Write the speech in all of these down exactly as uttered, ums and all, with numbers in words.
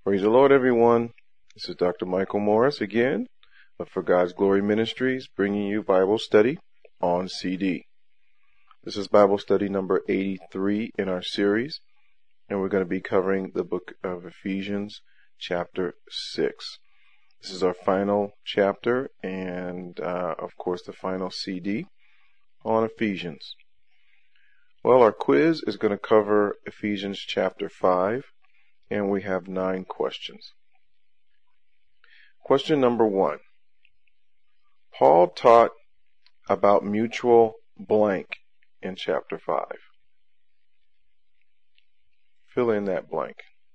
Praise the Lord, everyone. This is Doctor Michael Morris again of For God's Glory Ministries, bringing you Bible study on C D. This is Bible study number eighty-three in our series, and we're going to be covering the book of Ephesians, chapter six. This is our final chapter and, uh, of course, the final C D on Ephesians. Well, our quiz is going to cover Ephesians chapter five, and we have nine questions. Question number one. Paul taught about mutual blank in chapter five. Fill in that blank.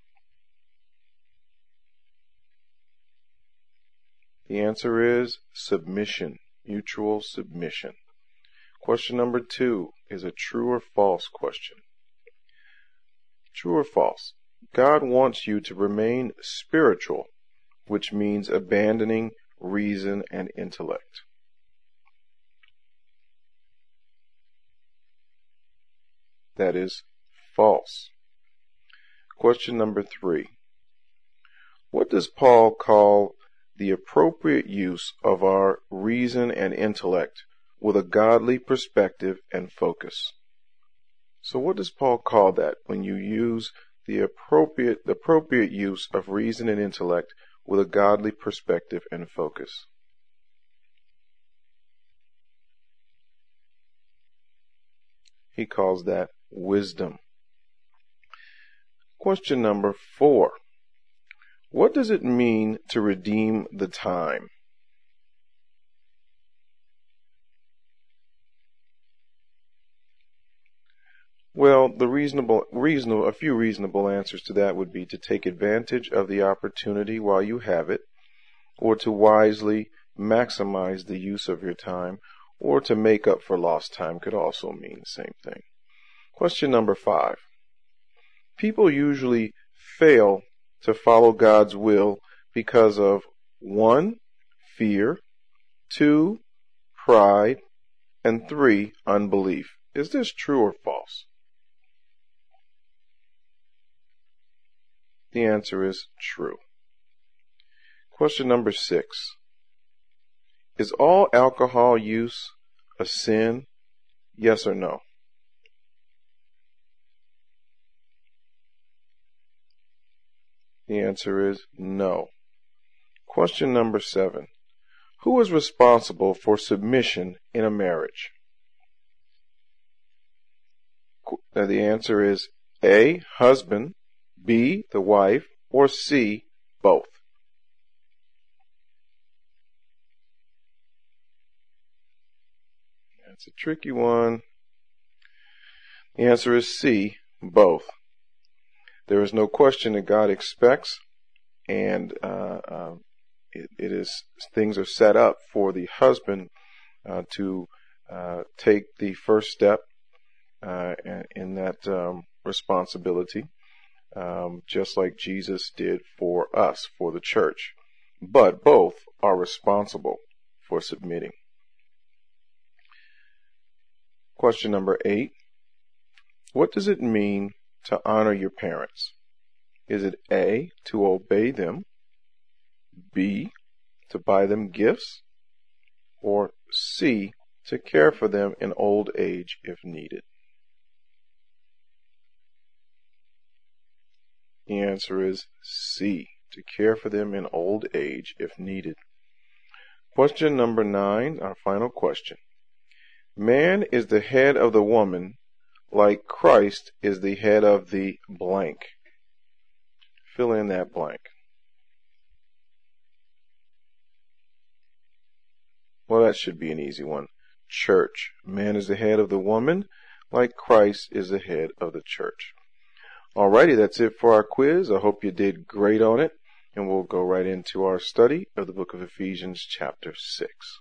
The answer is submission, mutual submission. Question number two is a true or false question. True or false? God wants you to remain spiritual, which means abandoning reason and intellect. That is false. Question number three. What does Paul call the appropriate use of our reason and intellect with a godly perspective and focus? So what does Paul call that when you use the appropriate, the appropriate use of reason and intellect with a godly perspective and focus? He calls that wisdom. Question number four. What does it mean to redeem the time? Well, the reasonable, reasonable, a few reasonable answers to that would be to take advantage of the opportunity while you have it, or to wisely maximize the use of your time, or to make up for lost time could also mean the same thing. Question number five. People usually fail to follow God's will because of one, fear, two, pride, and three, unbelief. Is this true or false? The answer is true. Question number six. Is all alcohol use a sin? Yes or no? The answer is no. Question number seven. Who is responsible for submission in a marriage? Now the answer is A, husband, B, the wife, or C, both. That's a tricky one. The answer is C, both. There is no question that God expects, and uh, uh, it, it is things are set up for the husband uh, to uh, take the first step uh, in that um, responsibility, um, just like Jesus did for us, for the church. But both are responsible for submitting. Question number eight. What does it mean to honor your parents? Is it A, to obey them, B, to buy them gifts, or C, to care for them in old age if needed? The answer is C, to care for them in old age if needed. Question number nine, our final question. Man is the head of the woman, like Christ is the head of the blank. Fill in that blank. Well, that should be an easy one. Church. Man is the head of the woman, like Christ is the head of the church. Alrighty, that's it for our quiz. I hope you did great on it, and we'll go right into our study of the book of Ephesians, chapter six.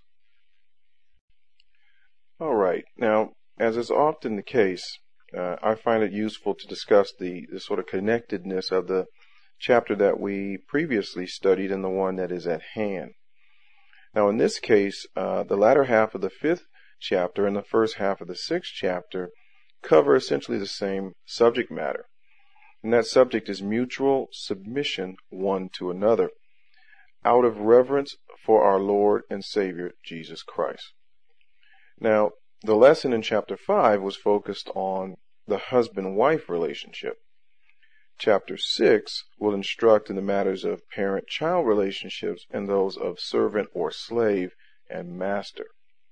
Alright, now, as is often the case, uh, I find it useful to discuss the, the sort of connectedness of the chapter that we previously studied and the one that is at hand. Now, in this case, uh, the latter half of the fifth chapter and the first half of the sixth chapter cover essentially the same subject matter. And that subject is mutual submission one to another, out of reverence for our Lord and Savior, Jesus Christ. Now, the lesson in chapter five was focused on the husband-wife relationship. Chapter six will instruct in the matters of parent-child relationships and those of servant or slave and master.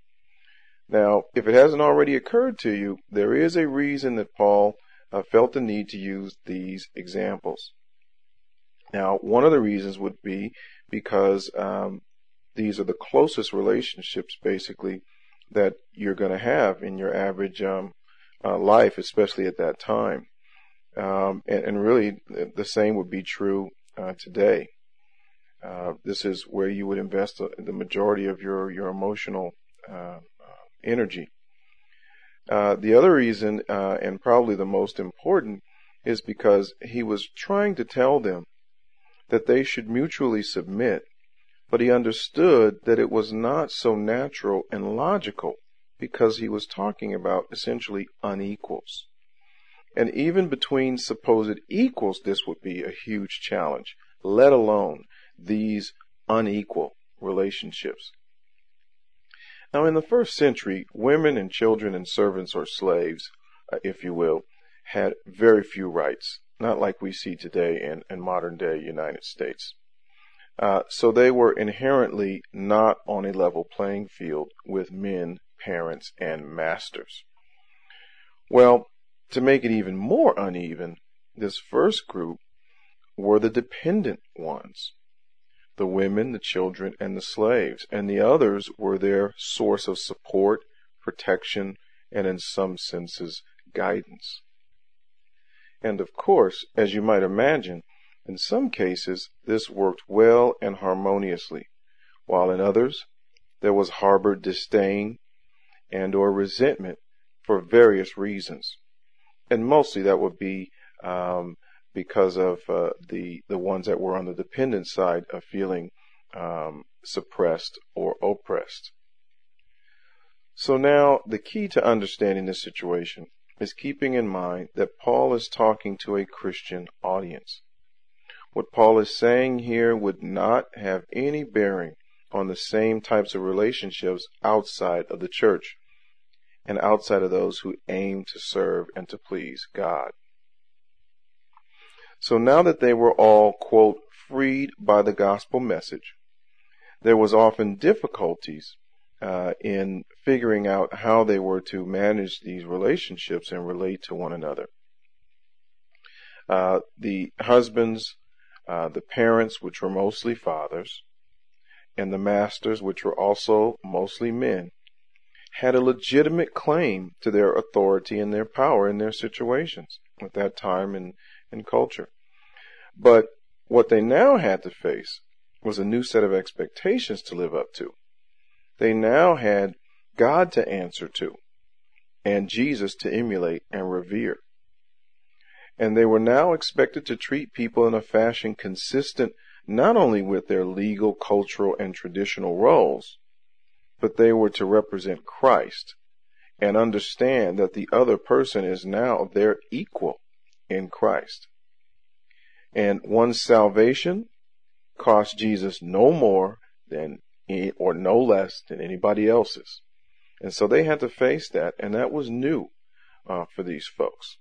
Now, if it hasn't already occurred to you, there is a reason that Paul uh, felt the need to use these examples. Now, one of the reasons would be because um, these are the closest relationships, basically, that you're going to have in your average um, uh, life, especially at that time. Um, and, and really, the same would be true uh, today. Uh, this is where you would invest the, the majority of your, your emotional uh, energy. Uh, the other reason, uh, and probably the most important, is because he was trying to tell them that they should mutually submit, but he understood that it was not so natural and logical because he was talking about essentially unequals. And even between supposed equals, this would be a huge challenge, let alone these unequal relationships. Now, in the first century, women and children and servants or slaves, uh, if you will, had very few rights, not like we see today in, in modern day United States. Uh, so they were inherently not on a level playing field with men, parents, and masters. Well, to make it even more uneven, this first group were the dependent ones, the women, the children, and the slaves, and the others were their source of support, protection, and in some senses, guidance. And of course, as you might imagine, in some cases, this worked well and harmoniously, while in others, there was harbored disdain and or resentment for various reasons. And mostly that would be um, because of uh, the, the ones that were on the dependent side of feeling um, suppressed or oppressed. So now, the key to understanding this situation is keeping in mind that Paul is talking to a Christian audience. What Paul is saying here would not have any bearing on the same types of relationships outside of the church and outside of those who aim to serve and to please God. So now that they were all, quote, freed by the gospel message, there was often difficulties uh, in figuring out how they were to manage these relationships and relate to one another. Uh, the husbands, uh, the parents, which were mostly fathers, and the masters, which were also mostly men, had a legitimate claim to their authority and their power in their situations at that time and, and culture. But what they now had to face was a new set of expectations to live up to. They now had God to answer to and Jesus to emulate and revere. And they were now expected to treat people in a fashion consistent not only with their legal, cultural, and traditional roles, but they were to represent Christ and understand that the other person is now their equal in Christ. And one's salvation cost Jesus no more than or no less than anybody else's. And so they had to face that, and that was new uh, for these folks.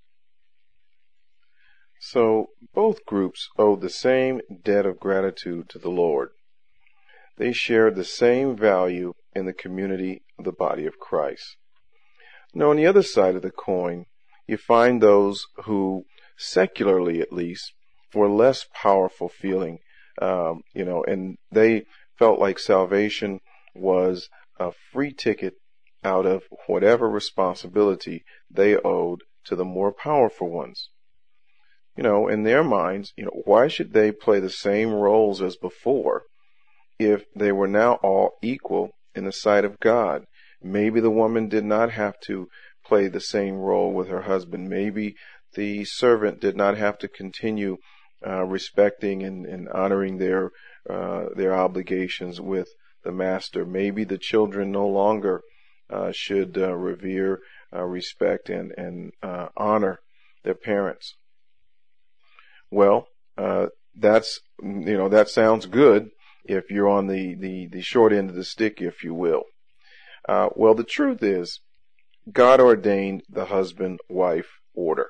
So both groups owed the same debt of gratitude to the Lord. They shared the same value in the community of the body of Christ. Now, on the other side of the coin, you find those who, secularly at least, were less powerful feeling, um, you know, and they felt like salvation was a free ticket out of whatever responsibility they owed to the more powerful ones. You know, in their minds, you know, why should they play the same roles as before if they were now all equal in the sight of God? Maybe the woman did not have to play the same role with her husband. Maybe the servant did not have to continue uh, respecting and, and honoring their uh, their obligations with the master. Maybe the children no longer uh, should uh, revere, uh, respect, and, and uh, honor their parents. Well, uh, that's, you know, that sounds good if you're on the, the, the short end of the stick, if you will. Uh, well, the truth is, God ordained the husband-wife order.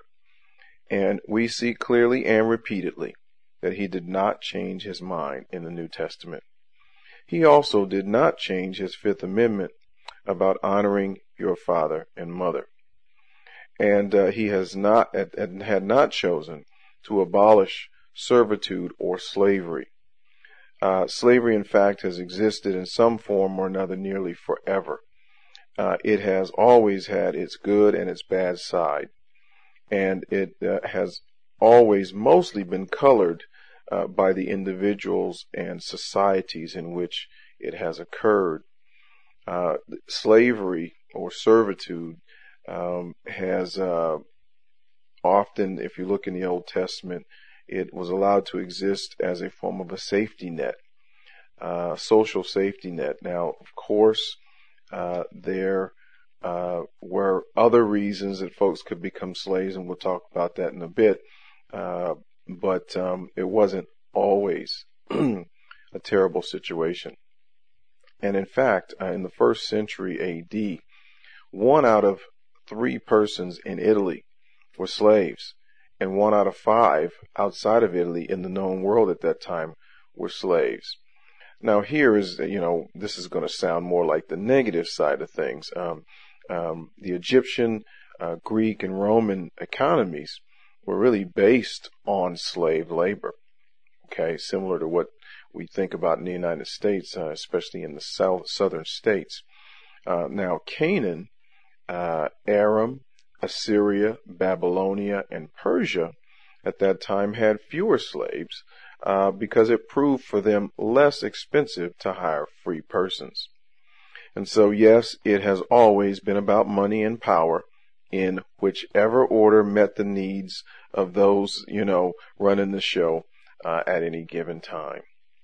And we see clearly and repeatedly that he did not change his mind in the New Testament. He also did not change his Fifth Amendment about honoring your father and mother. And uh, he has not and had not chosen to abolish servitude or slavery. Uh, slavery, in fact, has existed in some form or another nearly forever. Uh, it has always had its good and its bad side, and it uh, has always mostly been colored uh, by the individuals and societies in which it has occurred. Uh, slavery or servitude um, has uh, often, if you look in the Old Testament, it was allowed to exist as a form of a safety net, uh, social safety net. Now, of course, uh, there uh, were other reasons that folks could become slaves, and we'll talk about that in a bit. Uh, but um, it wasn't always a terrible situation. And in fact, uh, in the first century A D, one out of three persons in Italy were slaves, and one out of five outside of Italy in the known world at that time were slaves. Now here is, you know, this is going to sound more like the negative side of things. Um, um, the Egyptian, uh, Greek, and Roman economies were really based on slave labor. Okay, similar to what we think about in the United States, uh, especially in the south, southern states. Uh, now Canaan, uh, Aram, Assyria, Babylonia, and Persia at that time had fewer slaves uh, because it proved for them less expensive to hire free persons. And so, yes, it has always been about money and power in whichever order met the needs of those, you know, running the show uh, at any given time.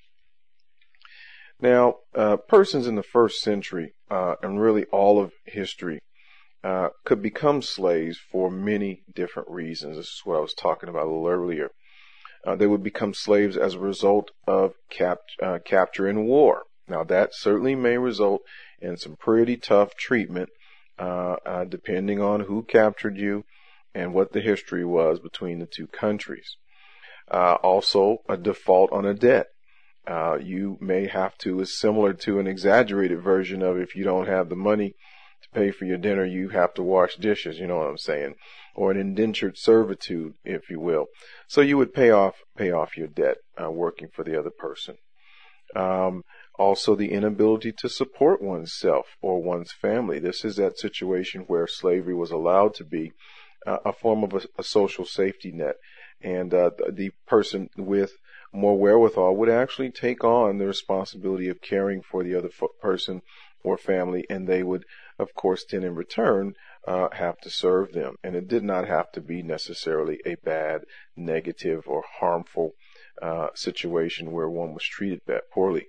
Now, uh, persons in the first century uh, and really all of history Uh, could become slaves for many different reasons. This is what I was talking about a little earlier. Uh, they would become slaves as a result of cap- uh, capture in war. Now, that certainly may result in some pretty tough treatment, uh, uh, depending on who captured you and what the history was between the two countries. Uh, also, a default on a debt. Uh, you may have to, is similar to an exaggerated version of if you don't have the money to pay for your dinner, you have to wash dishes, you know what I'm saying, or an indentured servitude, if you will. So you would pay off, pay off your debt, uh, working for the other person. Um, also the inability to support oneself or one's family. This is that situation where slavery was allowed to be uh, a form of a, a social safety net. And, uh, the, the person with more wherewithal would actually take on the responsibility of caring for the other fo- person or family, and they would, of course, then in return, uh, have to serve them. And it did not have to be necessarily a bad, negative, or harmful uh, situation where one was treated that poorly.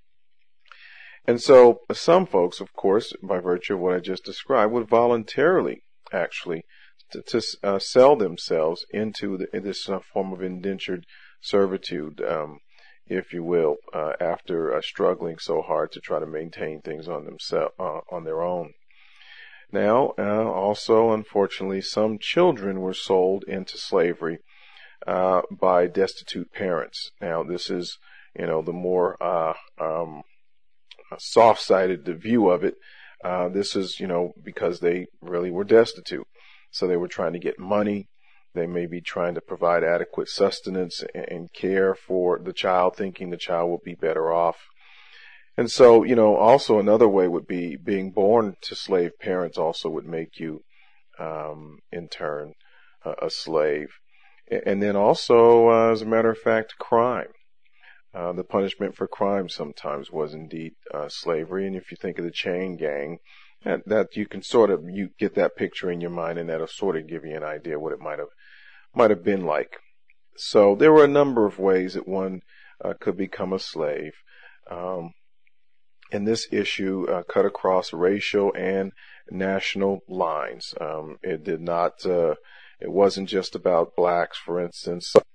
And so some folks, of course, by virtue of what I just described, would voluntarily actually to, to uh, sell themselves into the, this uh, form of indentured servitude, um, if you will, uh, after uh, struggling so hard to try to maintain things on themselves, uh, on their own. Now, uh, also, unfortunately, some children were sold into slavery uh, by destitute parents. Now, this is, you know, the more uh, um, soft-sided the view of it. Uh, this is, you know, because they really were destitute. So they were trying to get money. They may be trying to provide adequate sustenance and care for the child, thinking the child will be better off. And so, you know, also another way would be being born to slave parents also would make you, um, in turn, uh, a slave. And then also, uh, as a matter of fact, crime. Uh, the punishment for crime sometimes was indeed uh, slavery. And if you think of the chain gang, that, that you can sort of you get that picture in your mind, and that'll sort of give you an idea what it might have might have been like. So there were a number of ways that one uh, could become a slave. Um, and this issue uh, cut across racial and national lines. Um, it did not, uh, it wasn't just about blacks, for instance.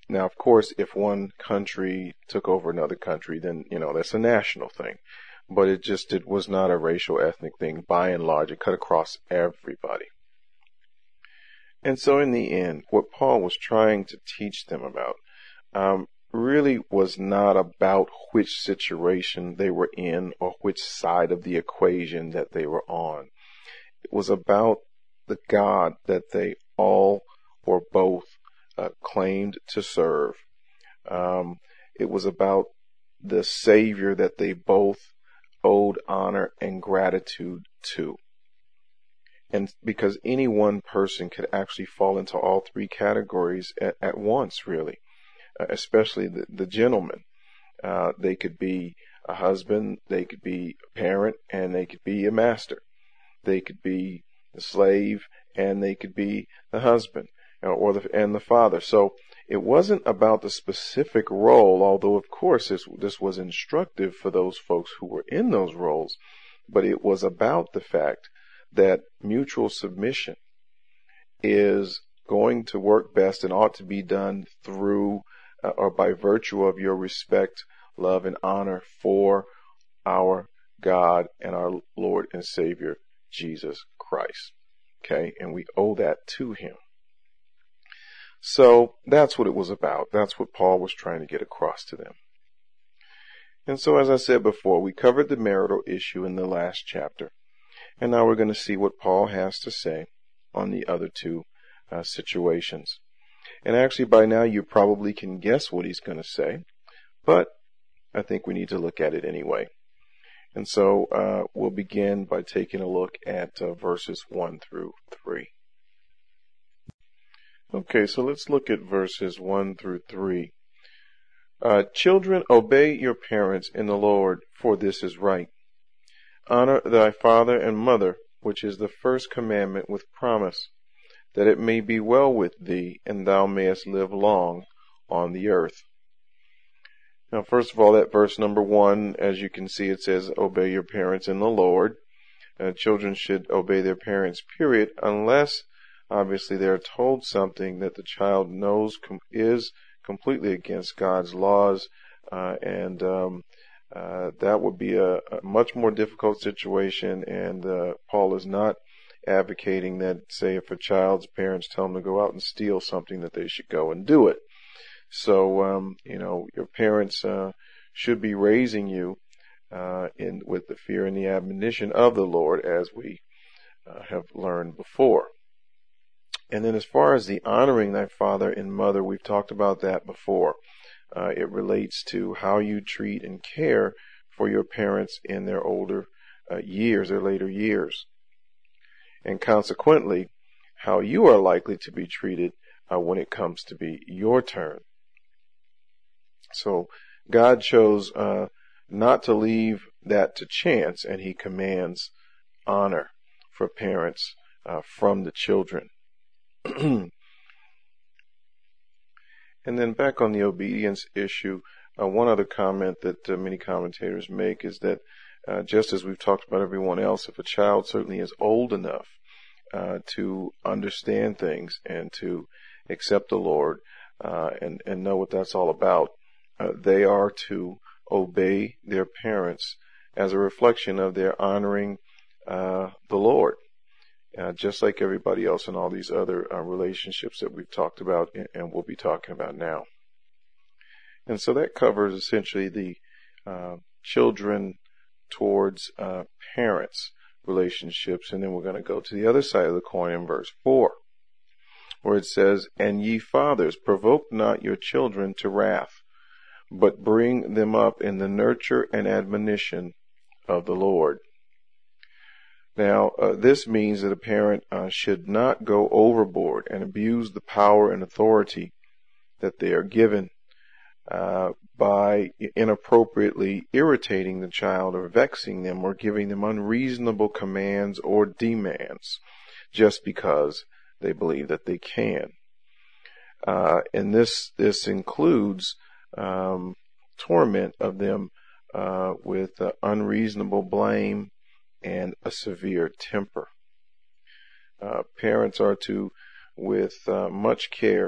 Now, of course, if one country took over another country, then, you know, that's a national thing. But it just, it was not a racial, ethnic thing. By and large, it cut across everybody. And so in the end, what Paul was trying to teach them about um, really was not about which situation they were in or which side of the equation that they were on. It was about the God that they all or both uh, claimed to serve. Um, it was about the Savior that they both owed honor and gratitude to. And because any one person could actually fall into all three categories at, at once, really, uh, especially the, the gentleman. Uh, they could be a husband, they could be a parent, and they could be a master. They could be the slave, and they could be the husband, uh, or the and the father. So it wasn't about the specific role, although of course this this was instructive for those folks who were in those roles, but it was about the fact that mutual submission is going to work best and ought to be done through uh, or by virtue of your respect, love, and honor for our God and our Lord and Savior, Jesus Christ. Okay, and we owe that to Him. So that's what it was about. That's what Paul was trying to get across to them. And so, as I said before, we covered the marital issue in the last chapter. And now we're going to see what Paul has to say on the other two uh, situations. And actually, by now, you probably can guess what he's going to say, but I think we need to look at it anyway. And so uh, we'll begin by taking a look at uh, verses one through three. Okay, so let's look at verses one through three. Uh, Children, obey your parents in the Lord, for this is right. Honor thy father and mother, which is the first commandment with promise, that it may be well with thee, and thou mayest live long on the earth. Now, first of all, that verse number one, as you can see, it says, obey your parents in the Lord. Uh, children should obey their parents, period, unless, obviously, they are told something that the child knows com- is completely against God's laws, uh, and um, Uh, that would be a, a much more difficult situation, and uh, Paul is not advocating that, say, if a child's parents tell them to go out and steal something, that they should go and do it. So, um, you know, your parents uh, should be raising you uh, in with the fear and the admonition of the Lord, as we uh, have learned before. And then as far as the honoring thy father and mother, we've talked about that before. Uh, it relates to how you treat and care for your parents in their older uh, years, their later years. And consequently, how you are likely to be treated uh, when it comes to be your turn. So God chose uh, not to leave that to chance, and He commands honor for parents uh, from the children. And then back on the obedience issue, uh, one other comment that uh, many commentators make is that uh, just as we've talked about everyone else, if a child certainly is old enough uh, to understand things and to accept the Lord uh, and, and know what that's all about, uh, they are to obey their parents as a reflection of their honoring uh, the Lord. Uh, just like everybody else in all these other uh, relationships that we've talked about and, and we'll be talking about now. And so that covers essentially the uh, children towards uh, parents relationships. And then we're going to go to the other side of the coin in verse four, where it says, And ye fathers, provoke not your children to wrath, but bring them up in the nurture and admonition of the Lord. Now, uh, this means that a parent uh, should not go overboard and abuse the power and authority that they are given uh, by inappropriately irritating the child or vexing them or giving them unreasonable commands or demands just because they believe that they can. Uh, and this this includes um, torment of them uh, with uh, unreasonable blame and a severe temper. Uh, parents are to, with uh, much care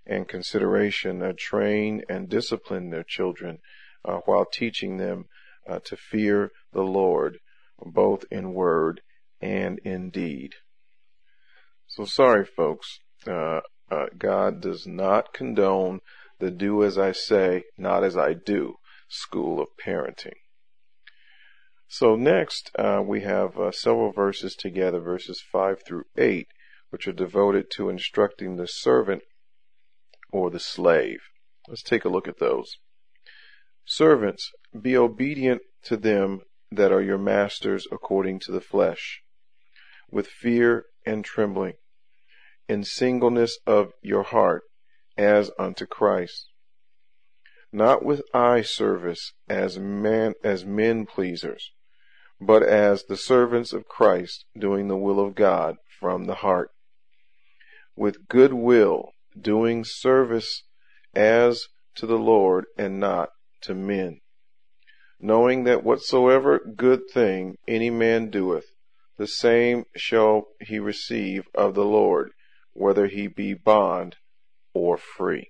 and consideration uh, train and discipline their children uh, while teaching them uh, to fear the Lord, both in word and in deed. So sorry, folks. Uh, uh, God does not condone the do as I say, not as I do school of parenting. So next, uh, we have uh, several verses together, verses five through eight, which are devoted to instructing the servant or the slave. Let's take a look at those. Servants, be obedient to them that are your masters according to the flesh, with fear and trembling, in singleness of your heart, as unto Christ, not with eye service as man as men pleasers, but as the servants of Christ, doing the will of God from the heart, with good will, doing service as to the Lord and not to men, knowing that whatsoever good thing any man doeth, the same shall he receive of the Lord, whether he be bond or free.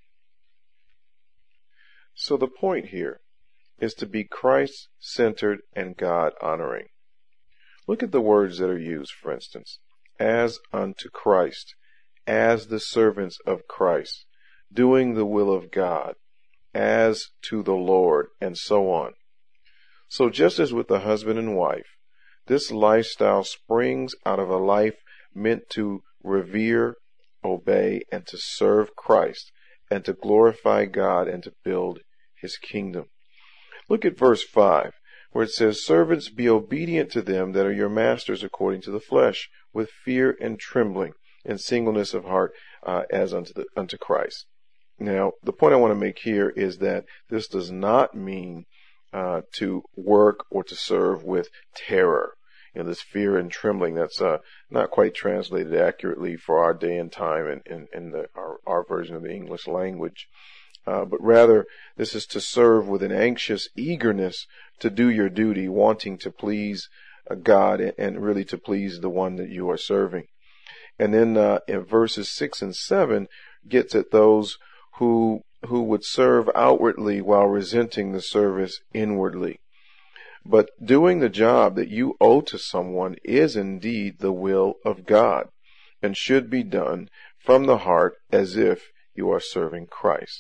So the point here is to be Christ-centered and God-honoring. Look at the words that are used, for instance. As unto Christ, as the servants of Christ, doing the will of God, as to the Lord, and so on. So just as with the husband and wife, this lifestyle springs out of a life meant to revere, obey, and to serve Christ, and to glorify God and to build his kingdom. Look at verse five, where it says, servants, be obedient to them that are your masters according to the flesh, with fear and trembling, and singleness of heart, uh, as unto the, unto Christ. Now, the point I want to make here is that this does not mean uh, to work or to serve with terror. You know, this fear and trembling, that's uh, not quite translated accurately for our day and time in, in, in the, our, our version of the English language. Uh, but rather, this is to serve with an anxious eagerness to do your duty, wanting to please uh, God and, and really to please the one that you are serving. And then uh, in verses six and seven gets at those who who would serve outwardly while resenting the service inwardly. But doing the job that you owe to someone is indeed the will of God and should be done from the heart as if you are serving Christ.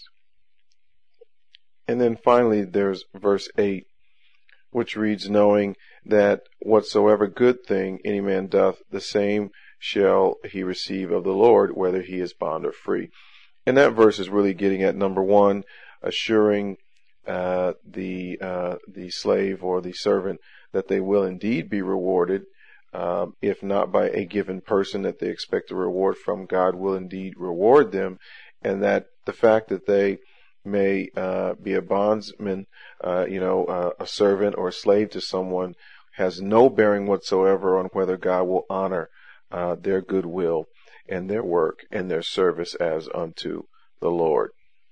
And then finally there's verse eight, which reads, knowing that whatsoever good thing any man doth, the same shall he receive of the Lord, whether he is bond or free. And that verse is really getting at, number one, assuring uh, the uh, the slave or the servant that they will indeed be rewarded, um, if not by a given person that they expect a reward from. God will indeed reward them, and that the fact that they may uh, be a bondsman, uh, you know, uh, a servant or a slave to someone, has no bearing whatsoever on whether God will honor uh, their goodwill and their work and their service as unto the Lord.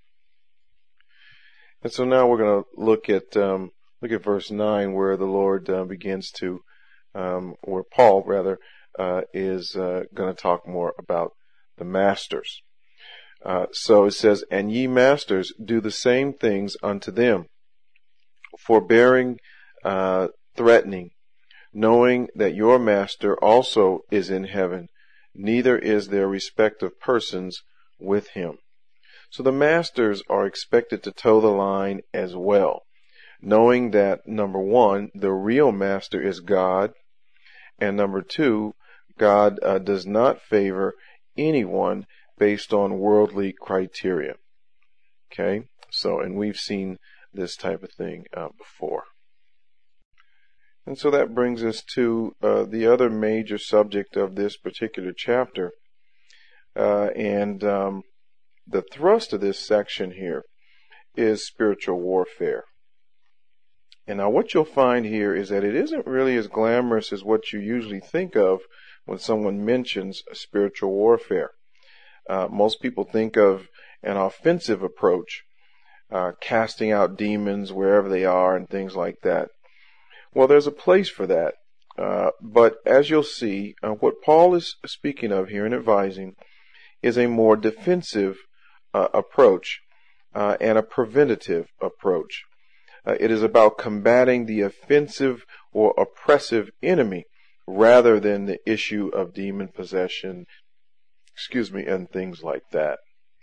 And so now we're going to look at um, look at verse nine, where the Lord uh, begins to, um, where Paul rather uh, is uh, going to talk more about the masters. Uh, so it says, and ye masters, do the same things unto them, forbearing, uh, threatening, knowing that your master also is in heaven, neither is there respect of persons with him. So the masters are expected to toe the line as well, knowing that, number one, the real master is God, and number two, God uh, does not favor anyone based on worldly criteria. Okay, so, and we've seen this type of thing uh, before. And so that brings us to uh, the other major subject of this particular chapter. Uh, and um, the thrust of this section here is spiritual warfare. And now what you'll find here is that it isn't really as glamorous as what you usually think of when someone mentions spiritual warfare. Uh, most people think of an offensive approach, uh, casting out demons wherever they are and things like that. Well, there's a place for that. Uh, but as you'll see, uh, what Paul is speaking of here and advising is a more defensive uh, approach uh, and a preventative approach. Uh, it is about combating the offensive or oppressive enemy rather than the issue of demon possession, excuse me, and things like that.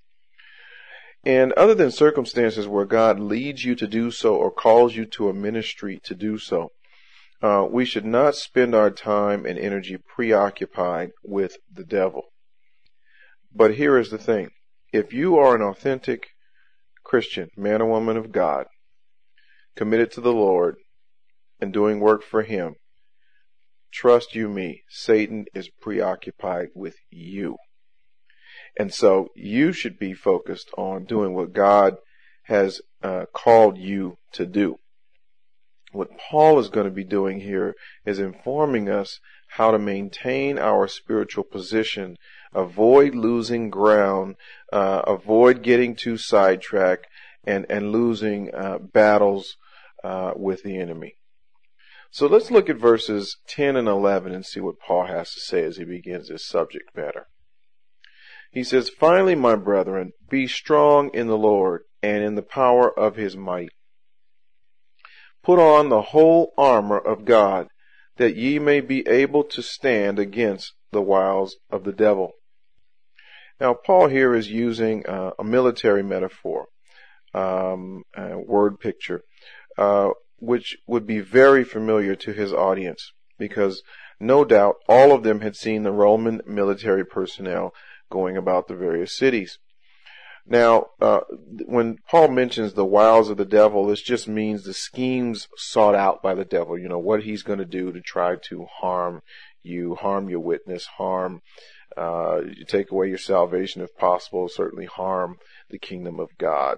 And other than circumstances where God leads you to do so or calls you to a ministry to do so, uh, we should not spend our time and energy preoccupied with the devil. But here is the thing. If you are an authentic Christian, man or woman of God, committed to the Lord and doing work for Him, trust you me, Satan is preoccupied with you. And so you should be focused on doing what God has uh, called you to do. What Paul is going to be doing here is informing us how to maintain our spiritual position, avoid losing ground, uh, avoid getting too sidetracked, and, and losing uh, battles uh, with the enemy. So let's look at verses ten and eleven and see what Paul has to say as he begins this subject matter. He says, "Finally, my brethren, be strong in the Lord and in the power of His might. Put on the whole armor of God, that ye may be able to stand against the wiles of the devil." Now, Paul here is using uh, a military metaphor, um, a word picture, uh, which would be very familiar to his audience, because no doubt all of them had seen the Roman military personnel going about the various cities. Now, uh, when Paul mentions the wiles of the devil, this just means the schemes sought out by the devil, you know, what he's going to do to try to harm you, harm your witness, harm, uh, take away your salvation if possible, certainly harm the kingdom of God,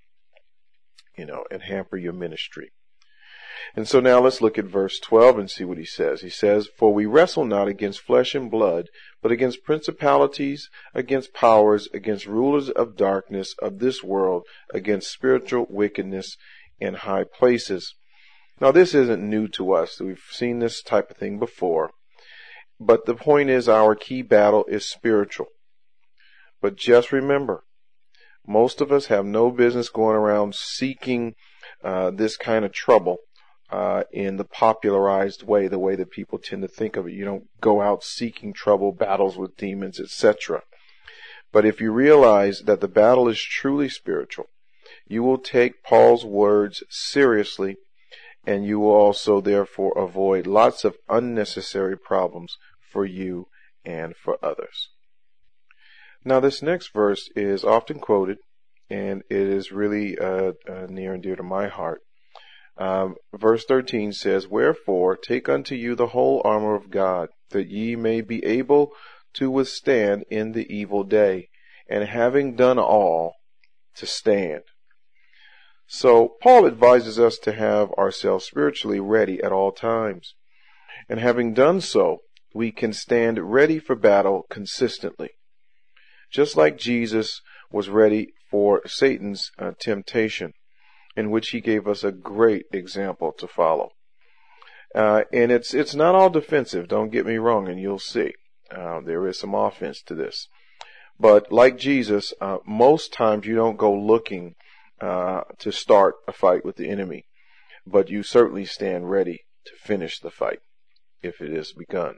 you know, and hamper your ministry. And so now let's look at verse twelve and see what he says. He says, "For we wrestle not against flesh and blood, but against principalities, against powers, against rulers of darkness of this world, against spiritual wickedness in high places." Now this isn't new to us. We've seen this type of thing before. But the point is, our key battle is spiritual. But just remember, most of us have no business going around seeking uh, this kind of trouble Uh, in the popularized way, the way that people tend to think of it. You don't go out seeking trouble, battles with demons, et cetera. But if you realize that the battle is truly spiritual, you will take Paul's words seriously, and you will also therefore avoid lots of unnecessary problems for you and for others. Now this next verse is often quoted, and it is really uh, uh, near and dear to my heart. Um, verse thirteen says, "Wherefore take unto you the whole armor of God, that ye may be able to withstand in the evil day, and having done all, to stand." So Paul advises us to have ourselves spiritually ready at all times. And having done so, we can stand ready for battle consistently. Just like Jesus was ready for Satan's uh, temptation, in which he gave us a great example to follow. Uh, and it's it's not all defensive, don't get me wrong, and you'll see. Uh, there is some offense to this. But like Jesus, uh, most times you don't go looking uh, to start a fight with the enemy, but you certainly stand ready to finish the fight if it is begun.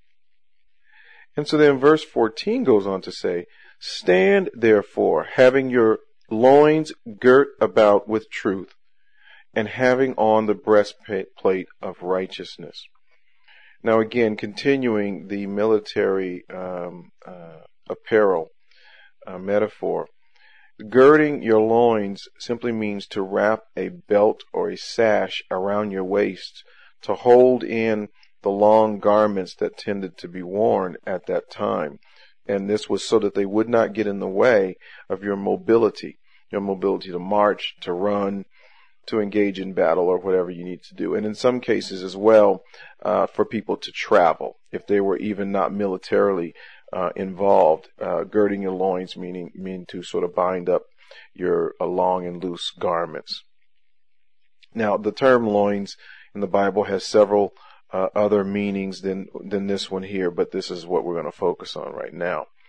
And so then verse fourteen goes on to say, "Stand therefore, having your loins girt about with truth, and having on the breastplate of righteousness." Now again, continuing the military um, uh, apparel uh, metaphor, girding your loins simply means to wrap a belt or a sash around your waist to hold in the long garments that tended to be worn at that time. And this was so that they would not get in the way of your mobility, your mobility to march, to run, to engage in battle, or whatever you need to do. And in some cases as well, uh, for people to travel, if they were even not militarily uh, involved. Uh, girding your loins meaning mean to sort of bind up your uh, long and loose garments. Now, the term loins in the Bible has several Uh, other meanings than than this one here, but this is what we're going to focus on right now.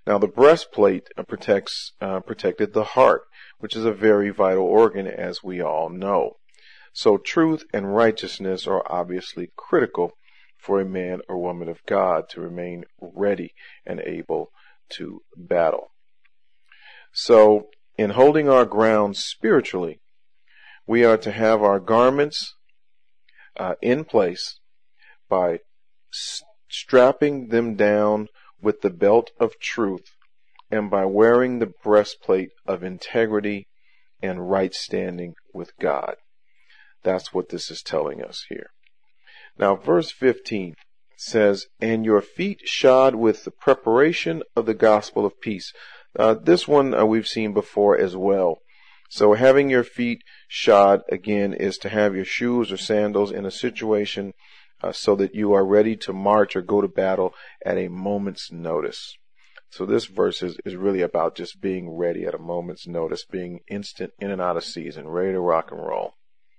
Now, the breastplate protects uh, protected the heart, which is a very vital organ, as we all know. So truth and righteousness are obviously critical for a man or woman of God to remain ready and able to battle. So, in holding our ground spiritually, we are to have our garments uh, in place by st- strapping them down with the belt of truth and by wearing the breastplate of integrity and right standing with God. That's what this is telling us here. Now, verse fifteen says, and your feet shod with the preparation of the gospel of peace. Uh, this one uh, we've seen before as well. So having your feet shod, again, is to have your shoes or sandals in a situation uh, so that you are ready to march or go to battle at a moment's notice. So this verse is, is really about just being ready at a moment's notice, being instant in and out of season, ready to rock and roll.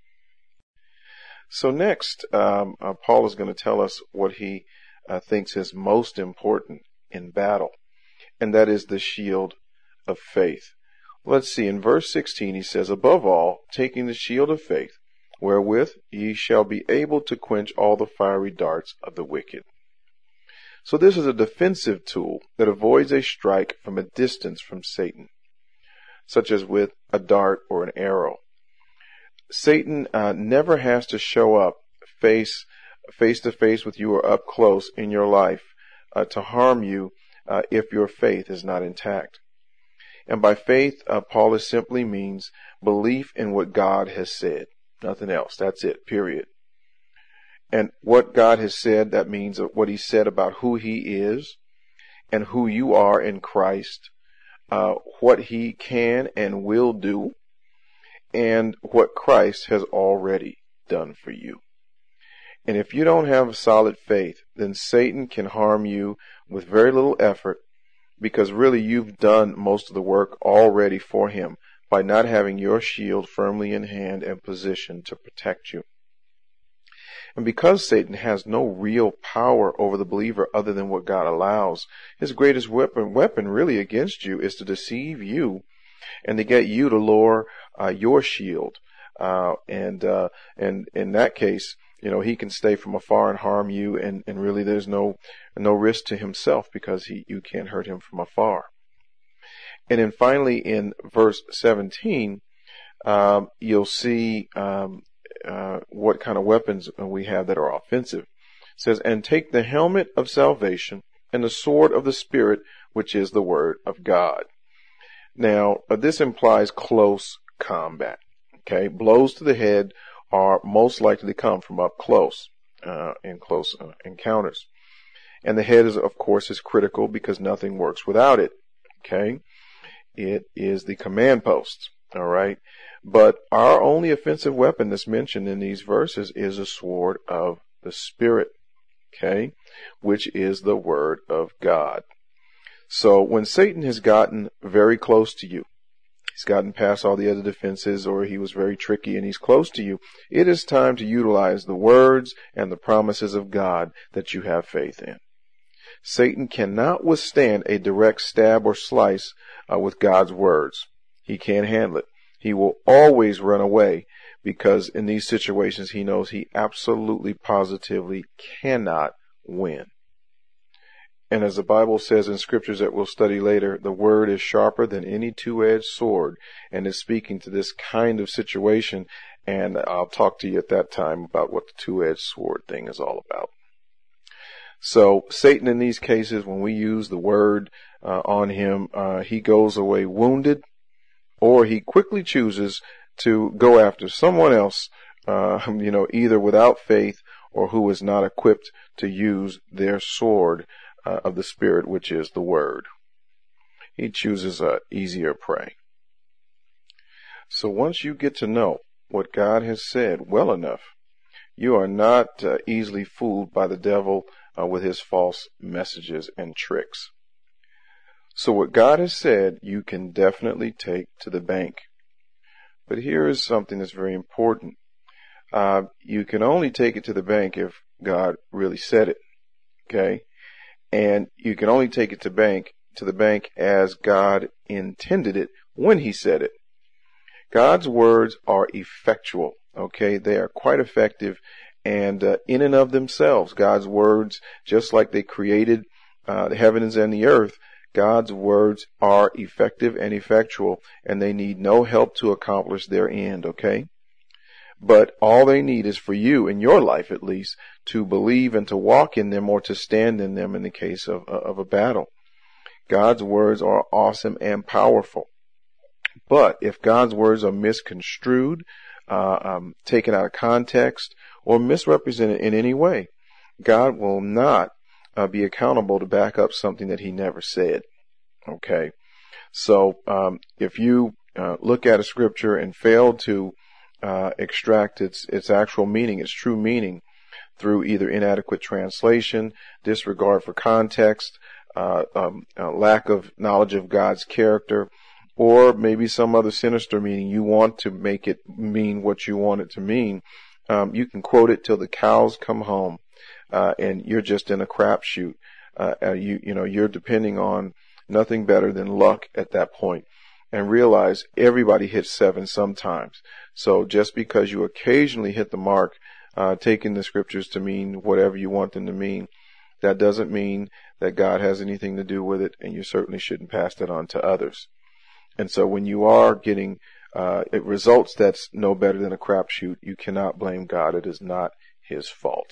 So next, um, uh, Paul is going to tell us what he uh, thinks is most important in battle, and that is the shield of faith. Let's see, in verse sixteen he says, above all, taking the shield of faith, wherewith ye shall be able to quench all the fiery darts of the wicked. So this is a defensive tool that avoids a strike from a distance from Satan, such as with a dart or an arrow. Satan uh, never has to show up face face to face with you or up close in your life uh, to harm you uh, if your faith is not intact. And by faith, uh, Paul is simply means belief in what God has said. Nothing else. That's it, period. And what God has said, that means what he said about who he is and who you are in Christ, uh, what he can and will do, and what Christ has already done for you. And if you don't have solid faith, then Satan can harm you with very little effort, because really you've done most of the work already for him by not having your shield firmly in hand and positioned to protect you. And because Satan has no real power over the believer other than what God allows, his greatest weapon, weapon really against you is to deceive you and to get you to lower uh, your shield. Uh, and uh, and in that case, you know, he can stay from afar and harm you, and, and really there's no no risk to himself because he you can't hurt him from afar. And then finally in verse seventeen, um, you'll see um, uh, what kind of weapons we have that are offensive. It says, and take the helmet of salvation and the sword of the Spirit, which is the word of God. Now, uh, this implies close combat. Okay, blows to the head are most likely to come from up close, uh, in close uh, encounters. And the head is, of course, is critical because nothing works without it. Okay, it is the command post. All right, but our only offensive weapon that's mentioned in these verses is a sword of the Spirit. Okay, which is the word of God. So when Satan has gotten very close to you, he's gotten past all the other defenses, or he was very tricky and he's close to you, it is time to utilize the words and the promises of God that you have faith in. Satan cannot withstand a direct stab or slice uh, with God's words. He can't handle it. He will always run away because in these situations he knows he absolutely positively cannot win. And as the Bible says in scriptures that we'll study later, the word is sharper than any two-edged sword and is speaking to this kind of situation. And I'll talk to you at that time about what the two-edged sword thing is all about. So Satan in these cases, when we use the word uh, on him, uh, he goes away wounded, or he quickly chooses to go after someone else, uh, you know, either without faith or who is not equipped to use their sword Uh, of the Spirit, which is the Word. He chooses a easier prey. So once you get to know what God has said well enough, you are not uh, easily fooled by the devil uh, with his false messages and tricks. So what God has said, you can definitely take to the bank. But here is something that's very important. Uh, you can only take it to the bank if God really said it. Okay? And you can only take it to bank to the bank as God intended it when he said it. God's words are effectual. Okay, they are quite effective, and uh, in and of themselves, God's words, just like they created uh, the heavens and the earth, God's words are effective and effectual, and they need no help to accomplish their end. Okay, but all they need is for you, in your life at least, to believe and to walk in them, or to stand in them in the case of of a battle. God's words are awesome and powerful. But if God's words are misconstrued, uh, um, taken out of context, or misrepresented in any way, God will not uh, be accountable to back up something that he never said. Okay. So, um, if you uh, look at a scripture and fail to uh, extract its, its actual meaning, its true meaning, through either inadequate translation, disregard for context, uh, um, uh, lack of knowledge of God's character, or maybe some other sinister meaning, you want to make it mean what you want it to mean, um, you can quote it till the cows come home, uh, and you're just in a crapshoot. Uh, uh, you, you know, you're depending on nothing better than luck at that point. And realize everybody hits seven sometimes. So just because you occasionally hit the mark, uh, taking the scriptures to mean whatever you want them to mean, that doesn't mean that God has anything to do with it, and you certainly shouldn't pass that on to others. And so when you are getting uh, it results that's no better than a crapshoot, you cannot blame God. It is not his fault.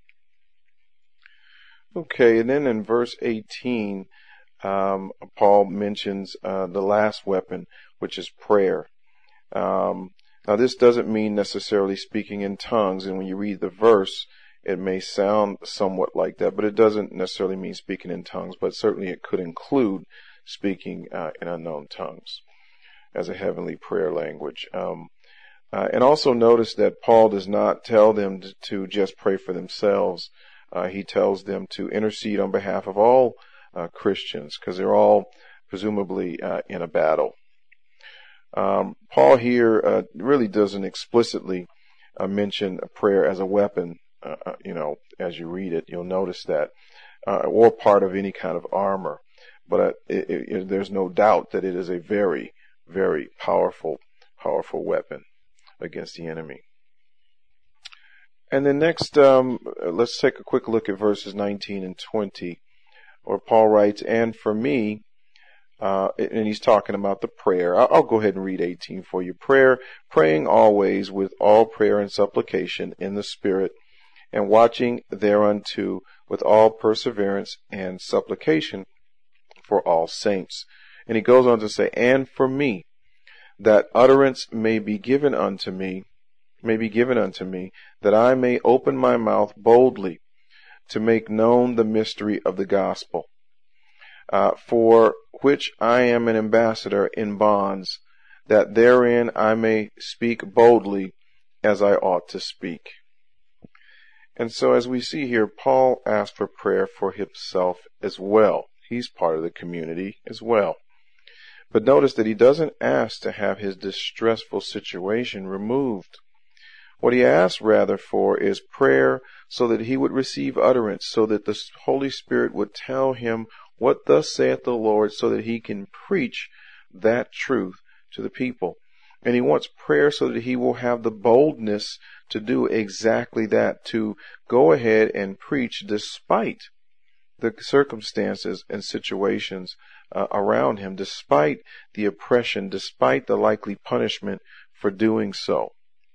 Okay, and then in verse eighteen, um, Paul mentions uh, the last weapon, which is prayer. Um, now, this doesn't mean necessarily speaking in tongues, and when you read the verse, it may sound somewhat like that, but it doesn't necessarily mean speaking in tongues, but certainly it could include speaking uh, in unknown tongues as a heavenly prayer language. Um, uh, and also notice that Paul does not tell them to, to just pray for themselves. Uh, he tells them to intercede on behalf of all uh, Christians, because they're all presumably uh, in a battle. Um, Paul here uh, really doesn't explicitly uh, mention a prayer as a weapon. Uh, you know, as you read it, you'll notice that, uh, or part of any kind of armor. But uh, it, it, there's no doubt that it is a very, very powerful, powerful weapon against the enemy. And then next, um, let's take a quick look at verses nineteen and twenty, where Paul writes, "And for me," uh, and he's talking about the prayer. I'll, I'll go ahead and read eighteen for you. "Prayer, praying always with all prayer and supplication in the Spirit, and watching thereunto with all perseverance and supplication for all saints." And he goes on to say, "And for me, that utterance may be given unto me, may be given unto me, that I may open my mouth boldly to make known the mystery of the gospel, uh, for which I am an ambassador in bonds, that therein I may speak boldly as I ought to speak." And so as we see here, Paul asked for prayer for himself as well. He's part of the community as well. But notice that he doesn't ask to have his distressful situation removed. What he asks rather for is prayer so that he would receive utterance, so that the Holy Spirit would tell him what thus saith the Lord, so that he can preach that truth to the people. And he wants prayer so that he will have the boldness to do exactly that, to go ahead and preach despite the circumstances and situations uh, around him, despite the oppression, despite the likely punishment for doing so.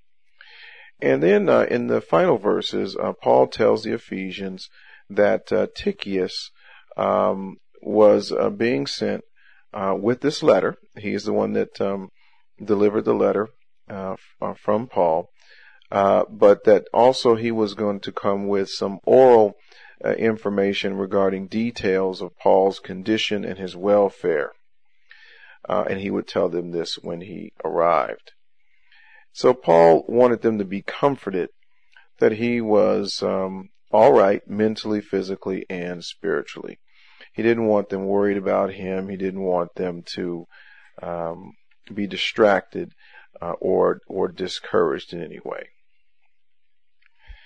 And then uh, in the final verses, uh, Paul tells the Ephesians that uh, Tychicus um, was uh, being sent uh, with this letter. He is the one that um, delivered the letter uh, f- from Paul, uh, but that also he was going to come with some oral uh, information regarding details of Paul's condition and his welfare. Uh, and he would tell them this when he arrived. So Paul wanted them to be comforted that he was um, all right mentally, physically, and spiritually. He didn't want them worried about him. He didn't want them to um, be distracted uh, or or discouraged in any way.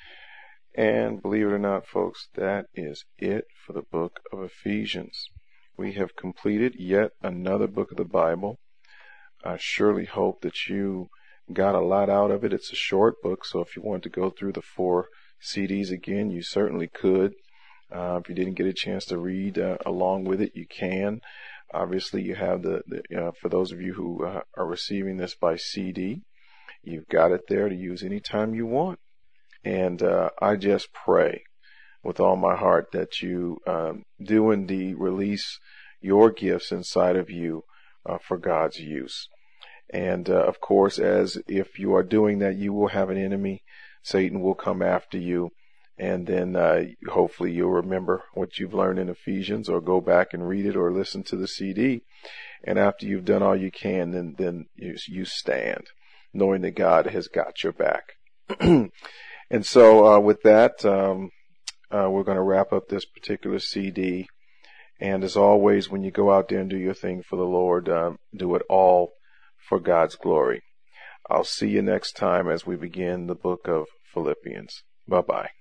And believe it or not, folks, that is it for the book of Ephesians. we have completed yet another book of the Bible. I surely hope that you got a lot out of it. It's a short book, so if you want to go through the four C Ds again, you certainly could. Uh, if you didn't get a chance to read uh, along with it, you can. Obviously, you have the, the uh, for those of you who uh, are receiving this by C D, you've got it there to use anytime you want. And uh, I just pray with all my heart that you um, do indeed release your gifts inside of you uh, for God's use. And uh, of course, as if you are doing that, you will have an enemy. Satan will come after you. And then uh, hopefully you'll remember what you've learned in Ephesians, or go back and read it, or listen to the C D. And after you've done all you can, then, then you, you stand, knowing that God has got your back. And so uh, with that, um, uh, we're going to wrap up this particular C D. And as always, when you go out there and do your thing for the Lord, uh, do it all for God's glory. I'll see you next time as we begin the book of Philippians. Bye-bye.